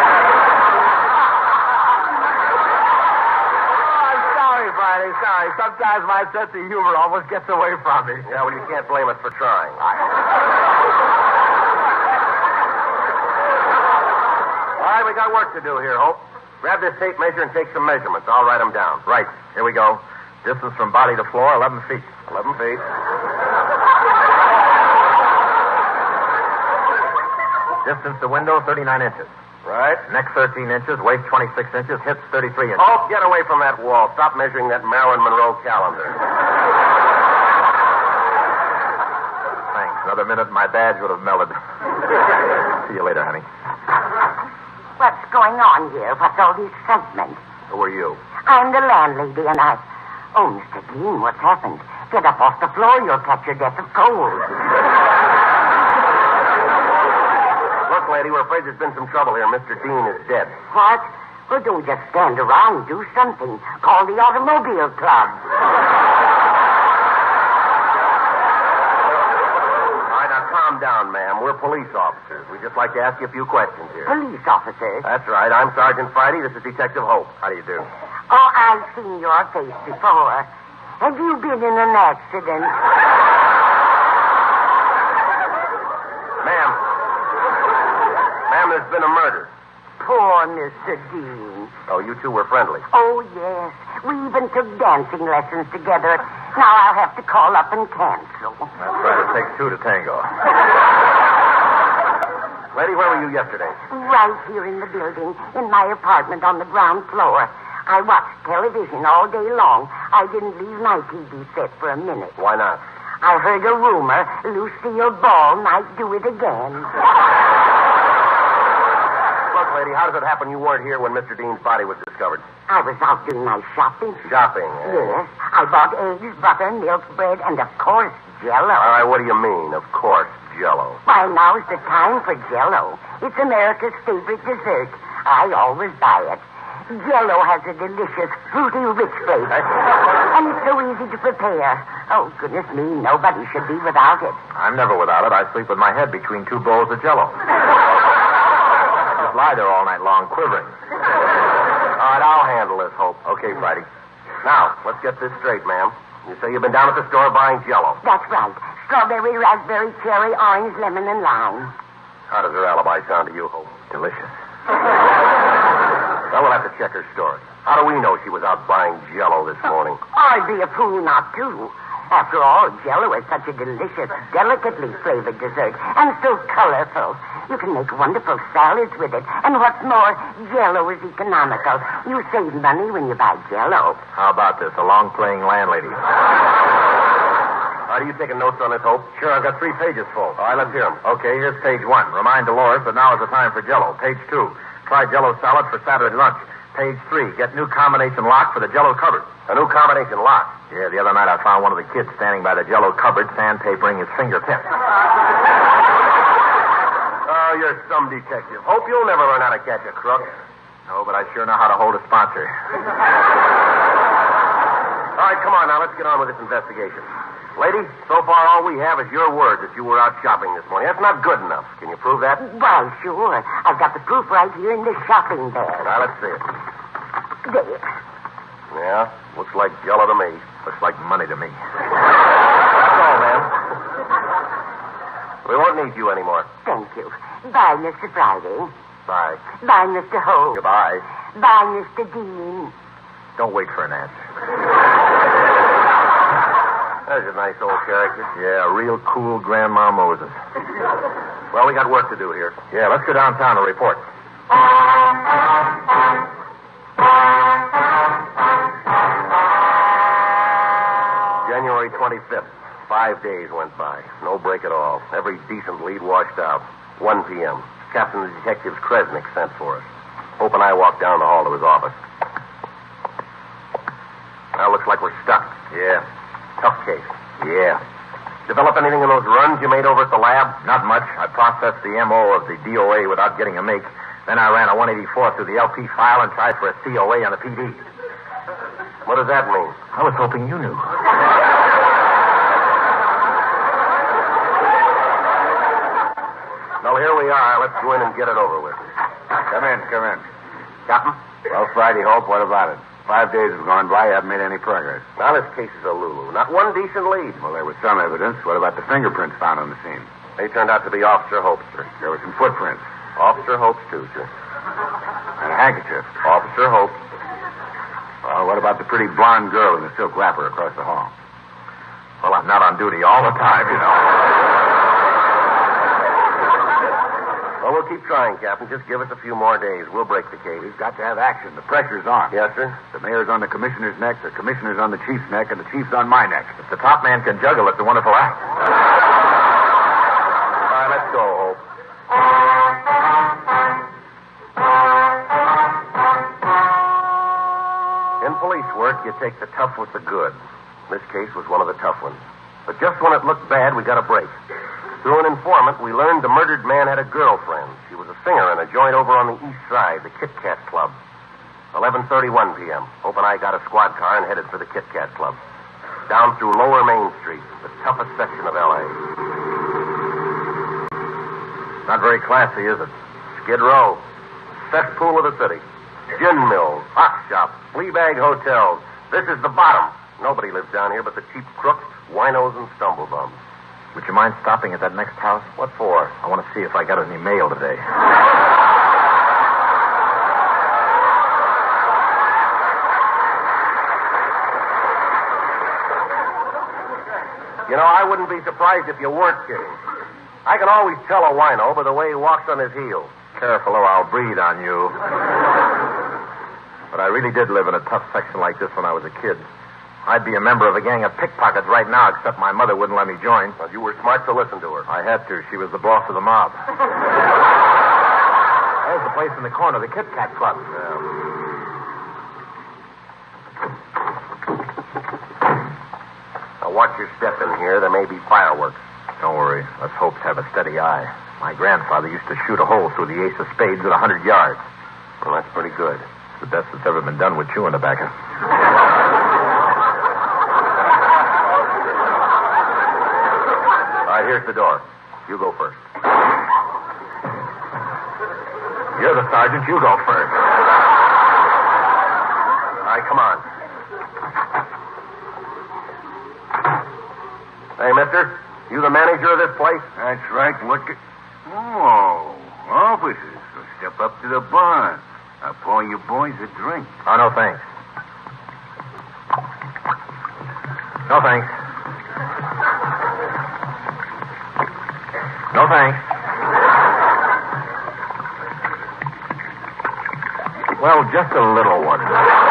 Friday, sorry. Sometimes my sense of humor almost gets away from me. Yeah, well, you can't blame us for trying. All right, we got work to do here, Hope. Grab this tape measure and take some measurements. I'll write them down. Right. Here we go. Distance from body to floor, 11 feet. 11 feet. Distance to window, 39 inches. Right. Neck 13 inches, waist 26 inches, hips 33 inches. Oh, get away from that wall. Stop measuring that Marilyn Monroe calendar. Thanks. Another minute and my badge would have melted. See you later, honey. What's going on here? What's all the excitement? Who are you? I'm the landlady, and I... Oh, Mr. Dean, what's happened? Get up off the floor. You'll catch your death of cold. Look, lady, we're afraid there's been some trouble here. Mr. Dean is dead. What? Well, don't just stand around. Do something. Call the automobile club. calm down, ma'am. We're police officers. We'd just like to ask you a few questions here. Police officers? That's right. I'm Sergeant Friday. This is Detective Hope. How do you do? Oh, I've seen your face before. Have you been in an accident? Ma'am, there's been a murder. Poor Mr. Dean. Oh, you two were friendly. Oh, yes. We even took dancing lessons together. Now I'll have to call up and cancel. That's right. It takes two to tango. Lady, where were you yesterday? Right here in the building, in my apartment on the ground floor. I watched television all day long. I didn't leave my TV set for a minute. Why not? I heard a rumor Lucille Ball might do it again. Look, lady, how does it happen you weren't here when Mr. Dean's body was discovered? I was out doing my shopping. Shopping, eh? Yes. I bought eggs, butter, milk, bread, and, of course, Jell-O. All right, what do you mean, of course, Jell-O? Why, now's the time for Jell-O. It's America's favorite dessert. I always buy it. Jell-O has a delicious, fruity, rich flavor. And it's so easy to prepare. Oh, goodness me, nobody should be without it. I'm never without it. I sleep with my head between two bowls of Jell-O. I just lie there all night long, quivering. All right, I'll handle this, Hope. Okay, Friday. Now, let's get this straight, ma'am. You say you've been down at the store buying Jell-O. That's right. Strawberry, raspberry, cherry, orange, lemon, and lime. How does her alibi sound to you, Hope? Delicious. Well, we'll have to check her story. How do we know she was out buying Jell-O this morning? I'd be a fool not to. After all, Jell-O is such a delicious, delicately flavored dessert, and so colorful. You can make wonderful salads with it. And what's more, Jell-O is economical. You save money when you buy Jell-O. How about this, a long-playing landlady? Are you taking notes on this, Hope? Sure, I've got 3 pages full. All right, let's hear them. Okay, here's page 1. Remind Dolores that now is the time for Jell-O. Page 2. Try Jell-O salad for Saturday lunch. Page 3. Get new combination lock for the Jell-O cupboard. A new combination lock? Yeah, the other night I found one of the kids standing by the Jell-O cupboard sandpapering his fingertips. Oh, you're some detective. Hope you'll never learn how to catch a crook. No, but I sure know how to hold a sponsor. All right, come on now. Let's get on with this investigation. Lady, so far all we have is your word that you were out shopping this morning. That's not good enough. Can you prove that? Why, sure. I've got the proof right here in this shopping bag. Now, let's see it. There. Yeah, looks like Jell-O to me. Looks like money to me. That's all, ma'am. We won't need you anymore. Thank you. Bye, Mr. Friday. Bye. Bye, Mr. Hope. Goodbye. Bye, Mr. Dean. Don't wait for an answer. There's a nice old character. Yeah, a real cool Grandma Moses. Well, we got work to do here. Yeah, let's go downtown and report. January 25th. 5 days went by. No break at all. Every decent lead washed out. 1 p.m. Captain of Detectives Kresnik sent for us. Hope and I walked down the hall to his office. Well, looks like we're stuck. Yeah. Tough case. Yeah. Develop anything in those runs you made over at the lab? Not much. I processed the M.O. of the DOA without getting a make. Then I ran a 184 through the LP file and tried for a COA on the PD. What does that mean? I was hoping you knew. Well, here we are. Let's go in and get it over with. Come in. Captain? Well, Friday, Hope, what about it? 5 days have gone by. You haven't made any progress. Now, this case is a Lulu. Not one decent lead. Well, there was some evidence. What about the fingerprints found on the scene? They turned out to be Officer Hope's, sir. There were some footprints. Officer Hope's, too, sir. And a handkerchief. Officer Hope. Well, what about the pretty blonde girl in the silk wrapper across the hall? Well, I'm not on duty all the time, you know. Well, we'll keep trying, Captain. Just give us a few more days. We'll break the case. We've got to have action. The pressure's on. Yes, sir? The mayor's on the commissioner's neck, the commissioner's on the chief's neck, and the chief's on my neck. If the top man can juggle, it's a wonderful act. All right, let's go, Hope. In police work, you take the tough with the good. This case was one of the tough ones. But just when it looked bad, we got a break. Through an informant, we learned the murdered man had a girlfriend. She was a singer in a joint over on the east side, the Kit Kat Club. 11:31 p.m. Hope and I got a squad car and headed for the Kit Kat Club. Down through Lower Main Street, the toughest section of L.A. Not very classy, is it? Skid Row. Cesspool of the city. Gin mills, hot shops, flea bag hotels. This is the bottom. Nobody lives down here but the cheap crooks, winos, and stumblebums. Would you mind stopping at that next house? What for? I want to see if I got any mail today. You know, I wouldn't be surprised if you weren't kidding. I can always tell a wino by the way he walks on his heels. Careful or I'll breathe on you. But I really did live in a tough section like this when I was a kid. I'd be a member of a gang of pickpockets right now, except my mother wouldn't let me join. Well, you were smart to listen to her. I had to. She was the boss of the mob. There's the place in the corner, the Kit Kat Club. Now, watch your step in here. There may be fireworks. Don't worry. Let's hope to have a steady eye. My grandfather used to shoot a hole through the ace of spades at 100 yards. Well, that's pretty good. It's the best that's ever been done with chewing tobacco. All right, here's the door. You go first. You're the sergeant. You go first. All right, come on. Hey, mister, you the manager of this place? That's right. What the... Oh, officers. So step up to the bar. I'll pour you boys a drink. Oh, no, thanks. No, thanks. No, thanks. Well, just a little one.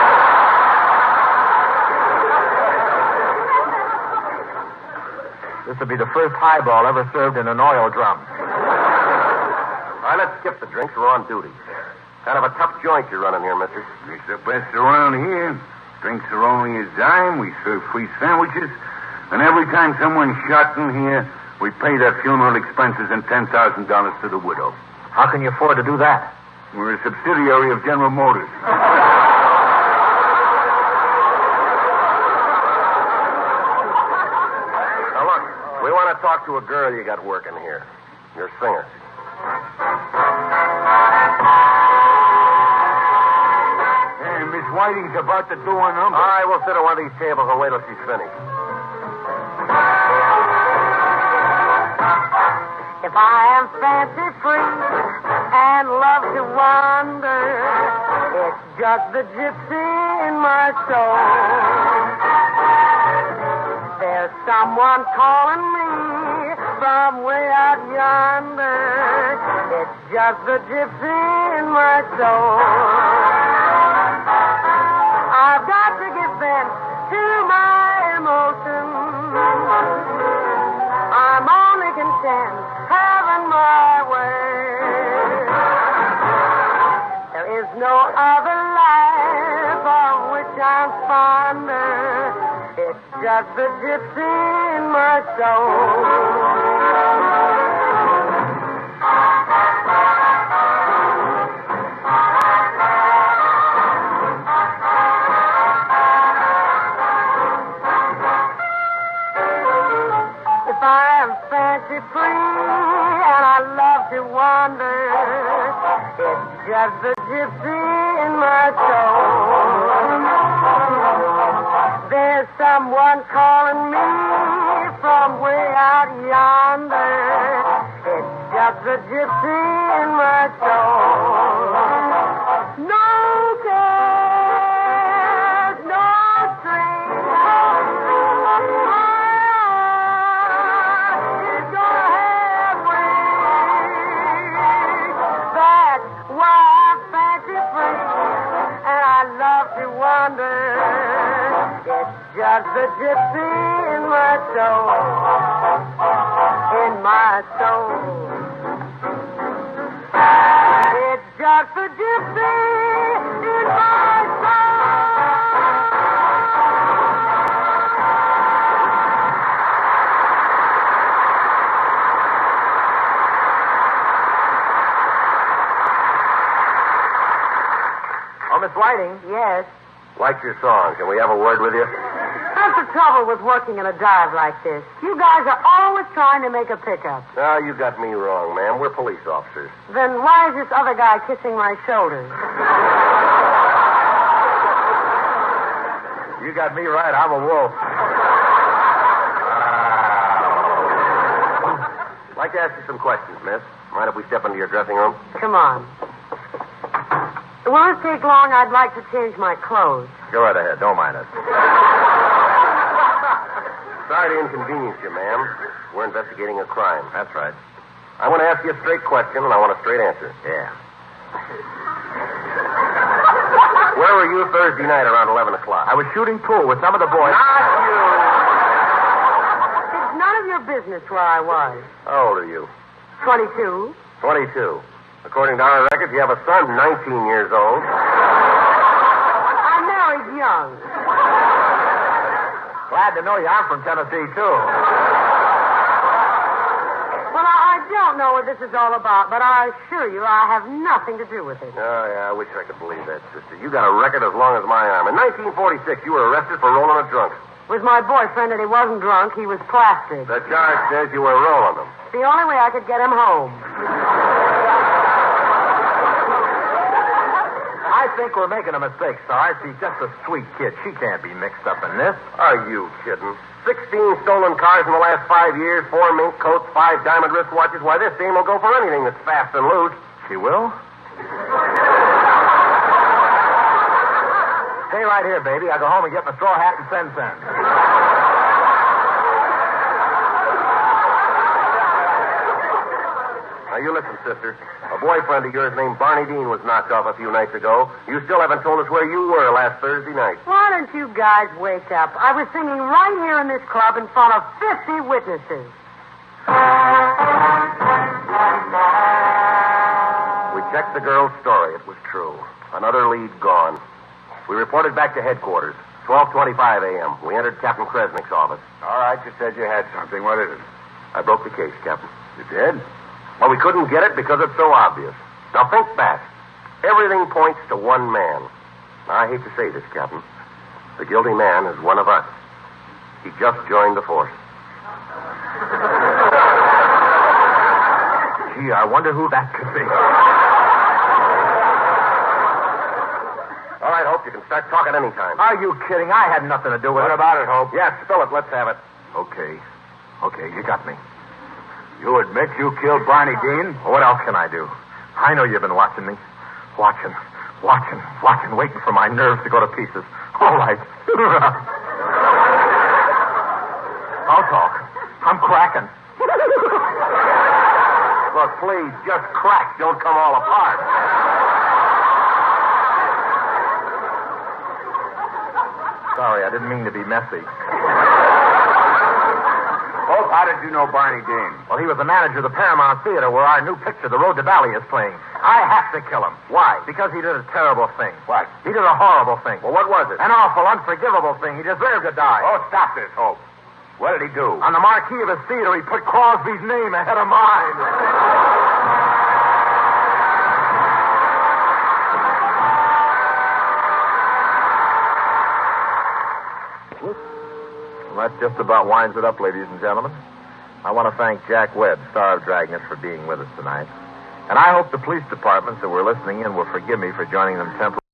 This will be the first highball ever served in an oil drum. All right, let's skip the drinks. We're on duty. Kind of a tough joint you're running here, mister. It's the best around here. Drinks are only a dime. We serve free sandwiches. And every time someone's shot in here, we pay their funeral expenses and $10,000 to the widow. How can you afford to do that? We're a subsidiary of General Motors. Now, look, we want to talk to a girl you got working here. Your singer. Hey, Miss Whiting's about to do a number. All right, we'll sit at one of these tables and wait till she's finished. If I am fancy free and love to wander, it's just the gypsy in my soul. There's someone calling me from way out yonder. It's just the gypsy in my soul. I've got to give vent to my emotions. I'm only content having my way. There is no other life of which I'm fonder. It's just the gypsy in my soul. If I am fancy free and I love to wander, it's just the gypsy in my soul. There's someone calling me from way out yonder. It's just the gypsy in my soul. No cares, no strings. Just the gypsy in my soul, in my soul. It's just the gypsy in my Oh, Miss Whiting. Yes. Like your song. Can we have a word with you? That's the trouble with working in a dive like this. You guys are always trying to make a pickup. No, you got me wrong, ma'am. We're police officers. Then why is this other guy kissing my shoulders? You got me right. I'm a wolf. I'd like to ask you some questions, miss. Mind if we step into your dressing room? Come on. Will it take long? I'd like to change my clothes. Go right ahead. Don't mind us. Sorry to inconvenience you, ma'am. We're investigating a crime. That's right. I want to ask you a straight question, and I want a straight answer. Yeah. Where were you Thursday night around 11 o'clock? I was shooting pool with some of the boys. Not you! It's none of your business where I was. How old are you? 22. 22. According to our records, you have a son 19 years old. I married young. Glad to know you. I'm from Tennessee, too. Well, I don't know what this is all about, but I assure you I have nothing to do with it. Oh, yeah, I wish I could believe that, sister. You got a record as long as my arm. In 1946, you were arrested for rolling a drunk. With my boyfriend, and he wasn't drunk, he was plastic. The charge says you were rolling them. The only way I could get him home. I think we're making a mistake, Sarge. She's just a sweet kid. She can't be mixed up in this. Are you kidding? 16 stolen cars in the last 5 years, 4 mink coats, 5 diamond wristwatches. Why, this dame will go for anything that's fast and loose. She will? Stay right here, baby. I'll go home and get my straw hat and send cents. Now, you listen, sister. A boyfriend of yours named Barney Dean was knocked off a few nights ago. You still haven't told us where you were last Thursday night. Why don't you guys wake up? I was singing right here in this club in front of 50 witnesses. We checked the girl's story. It was true. Another lead gone. We reported back to headquarters. 12:25 a.m. We entered Captain Kresnick's office. All right, you said you had something. What is it? I broke the case, Captain. You did? Well, we couldn't get it because it's so obvious. Now, think back. Everything points to one man. Now, I hate to say this, Captain. The guilty man is one of us. He just joined the force. Gee, I wonder who that could be. All right, Hope, you can start talking anytime. Are you kidding? I had nothing to do with it. What about it, Hope? Yes, spill it. Let's have it. Okay, you got me. You admit you killed Barney Dean? What else can I do? I know you've been watching me. Watching, waiting for my nerves to go to pieces. All right. I'll talk. I'm cracking. Look, please, just crack. Don't come all apart. Sorry, I didn't mean to be messy. Hope, how did you know Barney Dean? Well, he was the manager of the Paramount Theater where our new picture, The Road to Bali, is playing. I have to kill him. Why? Because he did a terrible thing. What? He did a horrible thing. Well, what was it? An awful, unforgivable thing. He deserved to die. Oh, stop this, Hope. What did he do? On the marquee of his theater, he put Crosby's name ahead of mine. Well, that just about winds it up, ladies and gentlemen. I want to thank Jack Webb, star of Dragnet, for being with us tonight. And I hope the police departments that were listening in will forgive me for joining them temporarily.